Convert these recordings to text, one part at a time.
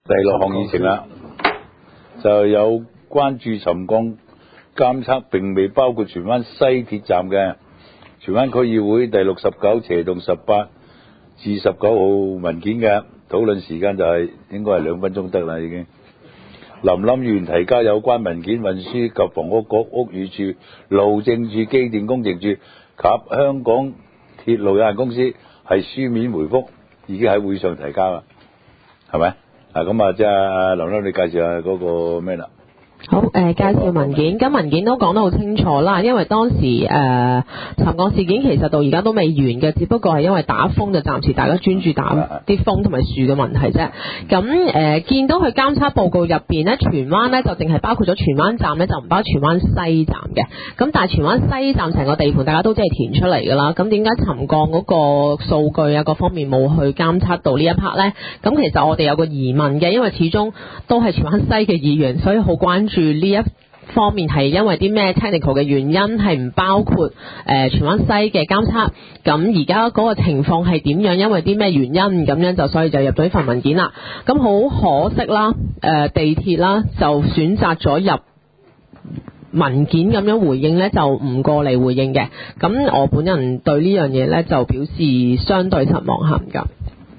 第6項議程啦，就有關注沉降監測並未包括荃灣西鐵站嘅荃灣區議會第69/18至19號文件嘅討論時間就應該係2分鐘得啦已經。林議員提交有關文件，運輸及房屋局、屋宇署、路政署、機電工程署及香港鐵路有限公司係書面回覆，已經喺會上提交啦，係咪？咁啊，即係林你介紹下嗰個咩啦？ 好，介紹文件，咁文件都講得好清楚啦，因為當時沉降事件其實到而家都未完嘅，只不過係因為打風就暫時大家專注打啲風同埋樹嘅問題啫。咁見到佢監測報告入邊呢，荃灣呢就淨係包括咗荃灣站呢，就唔包荃灣西站嘅。咁但係荃灣西站成個地盤大家都即係填出嚟㗎啦。咁點解沉降嗰個數據啊各方面冇去監測到呢一 part 呢？咁其實我哋有個疑問嘅，因為始終都係荃灣西嘅議員，所以好關注呢一方面係因為啲咩 technical 嘅原因係唔包括荃灣西嘅監測。咁而家嗰個情況係點樣？因為啲咩原因咁樣就所以就入咗呢份文件啦。咁好可惜啦，地鐵啦就選擇咗入文件咁樣回應呢，就唔過嚟回應嘅。咁我本人對呢樣嘢呢，就表示相對失望嚇唔㗎。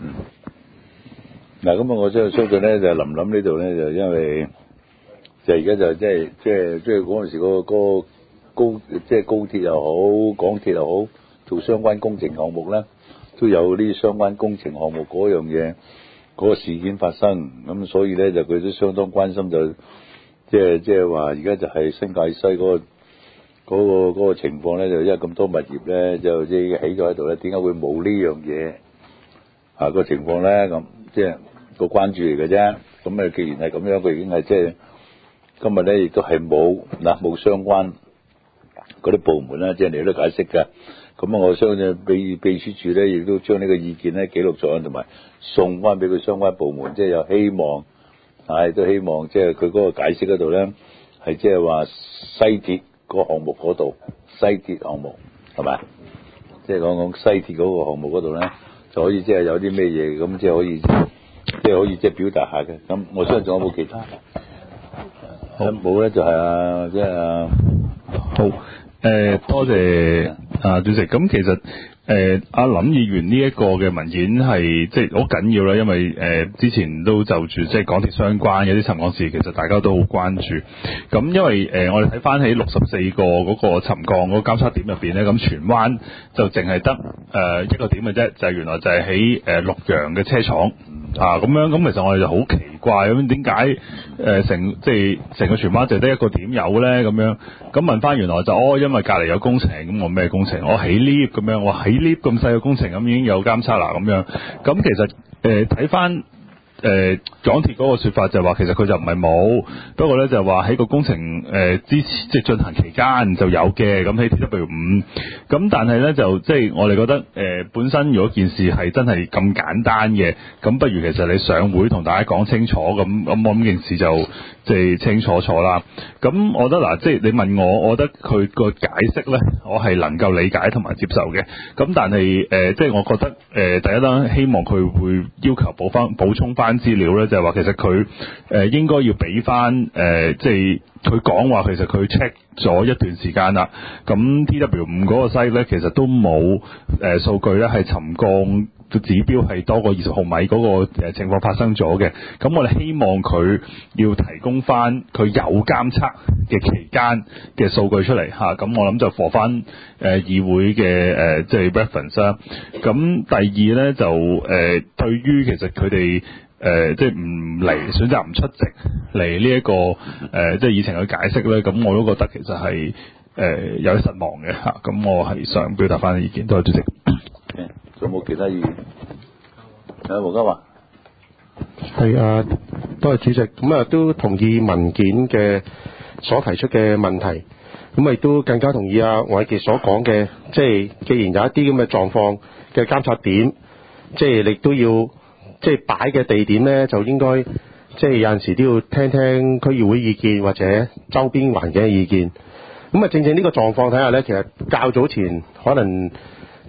嗱，咁我相信呢，就林呢度呢，就因為就而家就即係嗰陣時嗰個高鐵又好，港鐵又好，做相關工程項目咧，都有啲相關工程項目嗰樣嘢嗰個事件發生，咁所以咧就佢都相當關心，就即係話而家就係新界西嗰個情況咧，就因為咁多物業咧就即係起咗喺度咧，點解會冇呢樣嘢個情況咧？咁即係個關注嚟嘅啫。咁既然係咁樣，佢已經係即係。今日咧亦都係冇相關嗰啲部門啦，即係嚟到解釋嘅。咁我相信秘書處咧亦都將呢個意見咧記錄咗，同埋送翻俾佢相關部門，即係有希望，都希望即係佢嗰個解釋嗰度咧係即係話西鐵個項目嗰度，西鐵項目係咪？即係講西鐵嗰個項目嗰度咧，就可以即係有啲咩嘢咁，即係可以即係表達下嘅。咁我相信仲有冇其他？冇咧就係即係好多謝主席。咁其實阿林議員呢一個嘅文件係即係好緊要啦，因為之前都就住即係港鐵相關嘅啲沉降事，其實大家都好關注。咁因為我哋睇翻起64個嗰個沉降嗰個監測點入邊咧，咁荃灣就淨係得一個點嘅啫，就係原來就係喺綠楊嘅車廠咁樣。咁其實我哋就好奇怪，咁點解成個荃灣就得一個點有咧？咁樣咁問翻原來就因為隔離有工程。咁我咩工程？我起 lift 咁樣，我起 lift 咁細嘅工程咁已經有監測啦咁樣。咁其實睇翻港鐵嗰個說法就係話，其實佢就唔係冇，不過咧就話喺個工程之前即係進行期間就有嘅。咁喺 TW5，咁但係咧就即係我哋覺得本身如果件事係真係咁簡單嘅，咁不如其實你上會同大家講清楚，咁我諗件事就即係清楚楚啦。咁我覺得即係你問我覺得佢個解釋咧，我係能夠理解同埋接受嘅。咁但係即係我覺得第一啦，希望佢會要求補充翻資料咧，就係話其實佢應該要俾翻即係佢講話其實佢 check 咗一段時間啦。咁 TW5 嗰個 site 咧，其實都冇數據咧係沉降指標係多過20毫米嗰個情況發生咗嘅。咁我哋希望佢要提供翻佢有監測嘅期間嘅數據出嚟嚇。咁我諗就 for 翻議會嘅即係 reference 啦。咁第二咧就對於其實佢哋即係唔嚟選擇唔出席嚟呢一個即係議程去解釋咧，咁我都覺得其實係有啲失望嘅嚇。咁我係想表達翻啲意見，多謝主席。 仲有冇其他意見？黃家華係多謝主席。咁都同意文件嘅所提出嘅問題，咁亦都更加同意黃偉傑所講嘅，即係既然有一啲咁嘅狀況嘅監察點，即係你都要即係擺嘅地點咧，就應該即係有陣時都要聽聽區議會意見或者周邊環境嘅意見。咁正正呢個狀況睇下咧，其實較早前可能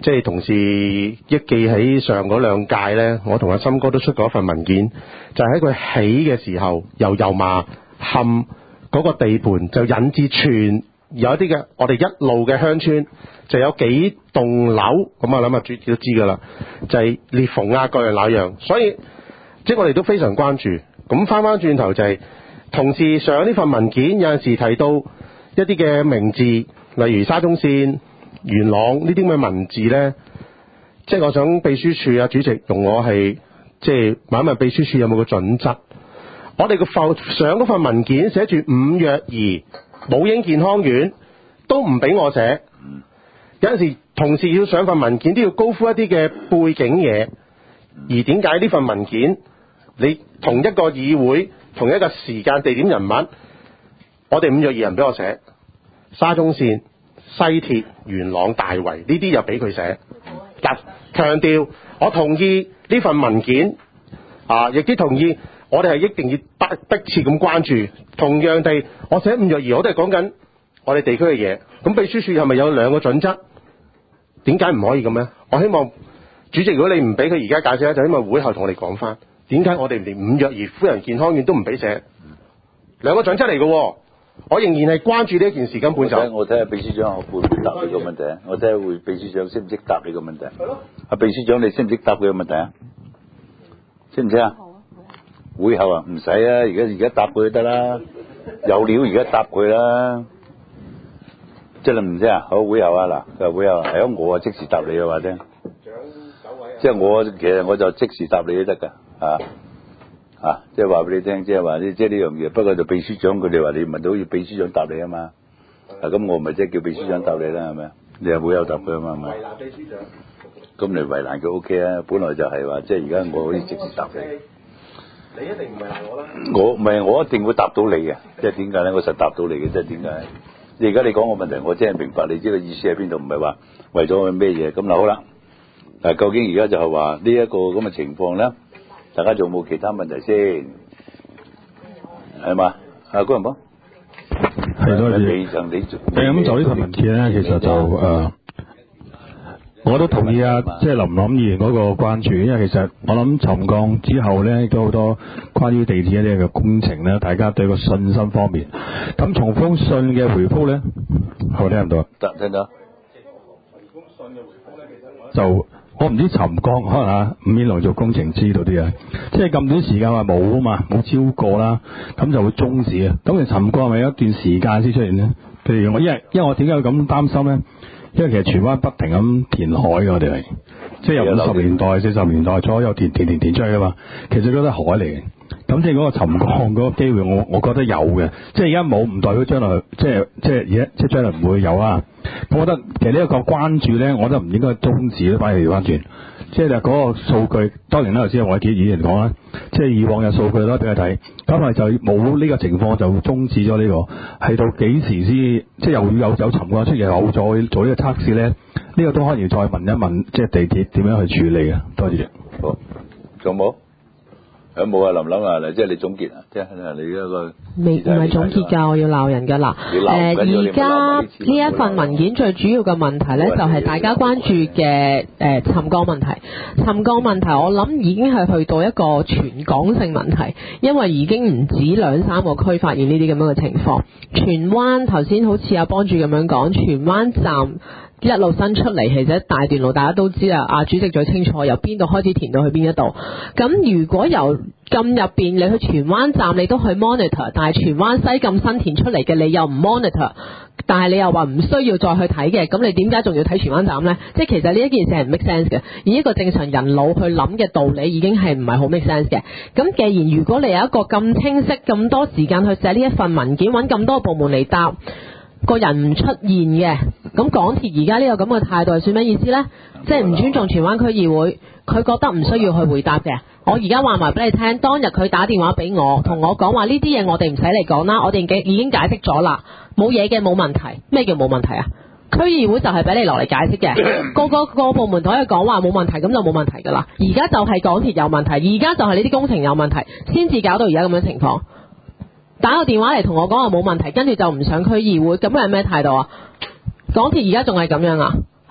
即係同事憶記喺上嗰兩屆呢，我同阿森哥都出過一份文件，就喺佢起嘅時候，由油麻冚嗰個地盤就引致全有一啲嘅我哋一路嘅鄉村就有幾棟樓，咁我諗主都知㗎啦，就係裂縫啊各樣那樣，所以即係我哋都非常關注。咁翻轉頭就係、同事上呢份文件有陣時提到一啲嘅名字，例如沙中線、元朗呢啲咁嘅文字呢，即係我想秘書處主席容我係即係問一問秘書處有冇個準則。我哋上嗰份文件寫住伍若儀母嬰健康院都唔俾我寫，有陣時同事要上份文件都要高呼一啲嘅背景嘢，而點解呢份文件你同一個議會同一個時間地點人物，我哋伍若儀人俾我寫，沙中線、西鐵、元朗、大圍呢啲又俾佢寫。強調我同意呢份文件亦都同意我哋係一定要迫切咁關注。同樣地，我寫伍若儀我都係講緊我哋地區嘅嘢。咁秘書處係咪有兩個準則？點解唔可以咁呢？我希望主席，如果你唔俾佢而家解釋咧，就因為會後同我哋講翻點解我哋連伍若儀夫人健康院都唔俾寫。兩個準則嚟嘅，我仍然係關注呢一件事根本就。 我睇下秘書長會唔會答你個問題啊？我睇下秘書長識唔識答你個問題。係咯。阿秘書長你識唔識答佢個問題啊？識唔識啊？會後啊，唔使啊，而家答佢就得啦，有料而家答佢啦，即係你唔知啊？好，會後啊，嗱，佢話會後係我即時答你嘅話啫，即係其實我就即時答你都得噶，即係話俾你聽，即係話即係呢樣嘢。不過就秘書長佢哋話你問到要秘書長答你啊嘛，咁我咪即係叫秘書長答你啦，係咪啊？你又會有答佢啊嘛，係咪？為難秘書長。咁你為難佢 OK 啊？本來就係話即係而家我可以即時答你。 你一定唔為難我啦。 我一定會答到你嘅，即係點解咧？我實答到你嘅，即係點解？而家你講個問題，我真係明白你知道意思喺邊度，唔係話為咗咩嘢。咁嗱好啦，但係究竟而家就係話呢一個咁嘅情況咧，大家仲有冇其他問題先？係嘛？高人寶係多謝。咁就呢份文件咧，其實就我都同意即係林議員嗰個關注，因為其實我諗沉降之後咧，亦都好多關於地鐵一啲嘅工程咧，大家對個信心方面，咁從封信嘅回覆咧，我聽唔到。 聽到。 封信嘅回覆咧，其實就我唔知沉降可能伍顯龍做工程知道啲啊，即係咁短時間話冇啊嘛，冇招過啦，咁就會中止啊。咁其實沉降係咪有一段時間先出現咧？譬如因為我點解會咁擔心咧？因為其實荃灣不停咁填海嘅，我哋係即係由50年代、40年代左右填出去噶嘛，其實嗰啲海嚟嘅。咁即係嗰個沉降嗰個機會，我覺得有嘅。即係而家冇，唔代表將來即係將來唔會有啊。我覺得其實呢一個關注咧，我覺得唔應該終止咯，反而調翻轉。即係嗰個數據，當然啦，頭先我見議員講啦，即係以往嘅數據啦，俾佢睇，咁係就冇呢個情況就終止咗呢個，係到幾時先即係又要有沉降出現，又再做呢個測試咧？呢個都可能要再問一問，即係地鐵點樣去處理嘅。多謝。 好，仲冇？冇啊，林啊，即係你總結啊，即係你一個未唔係總結㗎，我要鬧人㗎啦。而家呢一份文件最主要嘅問題咧，就係大家關注嘅沉降問題。沉降問題我諗已經係去到一個全港性問題，因為已經唔止2-3個區發現呢啲咁樣嘅情況。荃灣頭先好似阿幫主咁樣講，荃灣站一路伸出嚟，其實一大段路大家都知啦。主席最清楚由邊度開始填到去邊一度。咁如果由咁入邊你去荃灣站你都去 monitor， 但係荃灣西咁新填出嚟嘅你又唔 monitor， 但係你又話唔需要再去睇嘅，咁你點解仲要睇荃灣站呢？即係其實呢一件事係唔 make sense 嘅，以一個正常人腦去諗嘅道理已經係唔係好 make sense 嘅。咁既然如果你有一個咁清晰咁多時間去寫呢一份文件，揾咁多部門嚟答，個人唔出現嘅，咁港鐵而家呢個咁嘅態度係算咩意思呢？即係唔尊重荃灣區議會，佢覺得唔需要去回答嘅。我而家話埋俾你聽，當日佢打電話俾我，同我講話呢啲嘢我哋唔使嚟講啦，我哋已經解釋咗啦，冇嘢嘅，冇問題。咩叫冇問題啊？區議會就係俾你落嚟解釋嘅，個部門同佢講話冇問題，咁就冇問題噶啦。而家就係港鐵有問題，而家就係呢啲工程有問題，先至搞到而家咁樣情況。打個電話嚟同我講話冇問題，跟住就唔上區議會，咁係咩態度啊？港鐵而家仲係咁樣啊？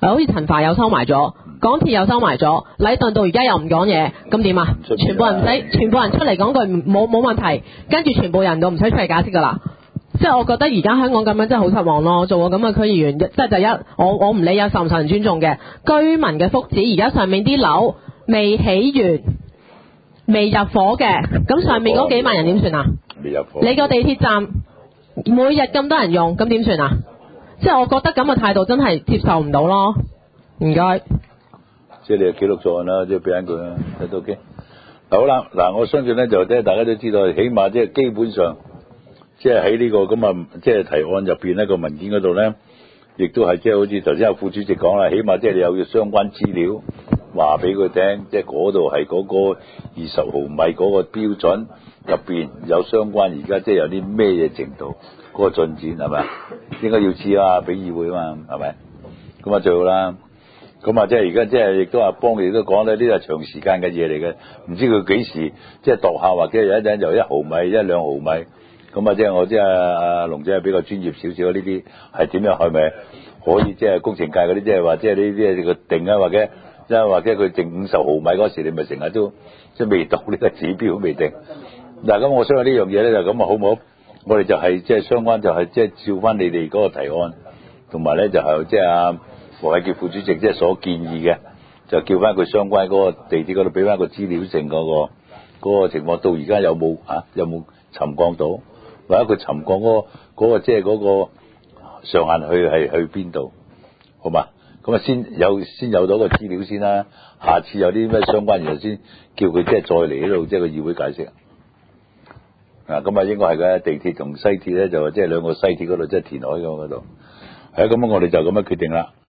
好似陳華又收埋咗，港鐵又收埋咗，禮頓到而家又唔講嘢，咁點啊？全部人出嚟講句冇問題，跟住全部人都唔使出嚟解釋㗎啦。即係我覺得而家香港咁樣真係好失望咯，做個咁嘅區議員，即係第一，我唔理有受唔受人尊重嘅居民嘅福祉，而家上面啲樓未起完、未入伙嘅，咁上面嗰幾萬人點算啊？ 未入伙。 你個地鐵站每日咁多人用，咁點算啊？即係我覺得咁嘅態度真係接受唔到咯。唔該。 即係你係記錄咗案啦，即係俾緊佢啦，睇到 OK。好啦，嗱，我相信咧就即係大家都知道，起碼即係基本上，即係喺呢個咁啊，即係提案入邊呢個文件嗰度咧，亦都係即係好似頭先阿副主席講啦，起碼即係你有相關資料話俾佢聽，即係嗰度係嗰個20毫米嗰個標準入邊有相關，而家即係有啲咩嘢程度嗰個進展係咪？應該要知啊，俾議會啊嘛，係咪？咁啊最好啦。咁啊，即係而家即係亦都話幫你都講咧，呢啲係長時間嘅嘢嚟嘅，唔知佢幾時即係度下，或者有一陣由1毫米、1-2毫米，咁啊，即係我知阿龍仔係比較專業少少，呢啲係點樣係咪可以即係工程界嗰啲即係話即係呢啲佢定啊，或者佢定50毫米嗰時，你咪成日都即係未到呢個指標未定。嗱，咁我相信呢樣嘢咧就咁啊，好唔好？我哋就係即係相關就係即係照翻你哋嗰個提案，同埋咧就係即係阿黃偉傑副主席即係所建議嘅，就叫翻佢相關嗰個地鐵嗰度俾翻個資料性嗰個情況，到而家有冇有冇沉降到，或者佢沉降嗰個即係嗰個上限去邊度，好嘛？咁啊先有到個資料先啦，下次有啲咩相關嘢先叫佢即係再嚟呢度即係個議會解釋。咁啊應該係嘅，地鐵同西鐵咧就即係兩個西鐵嗰度即係填海嗰度，係啊，咁我哋就咁樣決定啦。